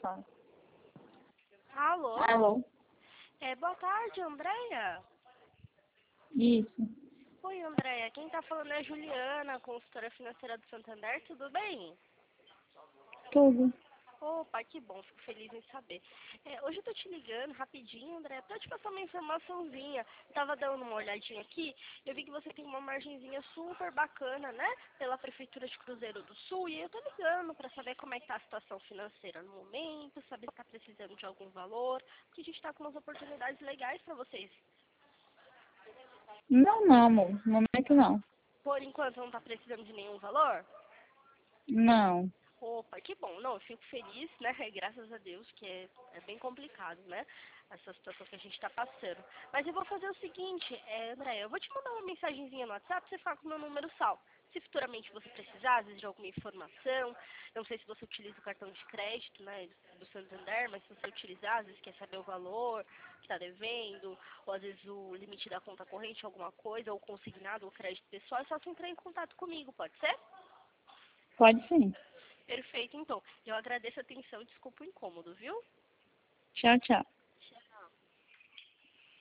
fala. Alô? Alô? Boa tarde, Andréia. Isso. Oi, Andréia. Quem tá falando é a Juliana, consultora financeira do Santander. Tudo bem? Tudo. Opa, que bom. Fico feliz em saber. Hoje eu tô te ligando rapidinho, Andréia, pra te passar uma informaçãozinha. Tava dando uma olhadinha aqui. Eu vi que você tem uma margenzinha super bacana, né? Pela Prefeitura de Cruzeiro do Sul. E eu tô ligando pra saber como é que tá a situação financeira no momento, saber se tá precisando de algum valor. Porque a gente tá com umas oportunidades legais pra vocês. Não, amor. No momento não. Por enquanto não tá precisando de nenhum valor? Não. Opa, que bom. Não, eu fico feliz, né? Graças a Deus, que é bem complicado, né? Essa situação que a gente tá passando. Mas eu vou fazer o seguinte, André, eu vou te mandar uma mensagenzinha no WhatsApp pra você ficar com o meu número salvo. Se futuramente você precisar, às vezes, de alguma informação, não sei se você utiliza o cartão de crédito, né, do Santander, mas se você utilizar, às vezes quer saber o valor que tá devendo, ou às vezes o limite da conta corrente, alguma coisa, ou consignado, ou crédito pessoal, é só você entrar em contato comigo, pode ser? Pode sim. Perfeito, então. Eu agradeço a atenção e desculpa o incômodo, viu? Tchau, tchau.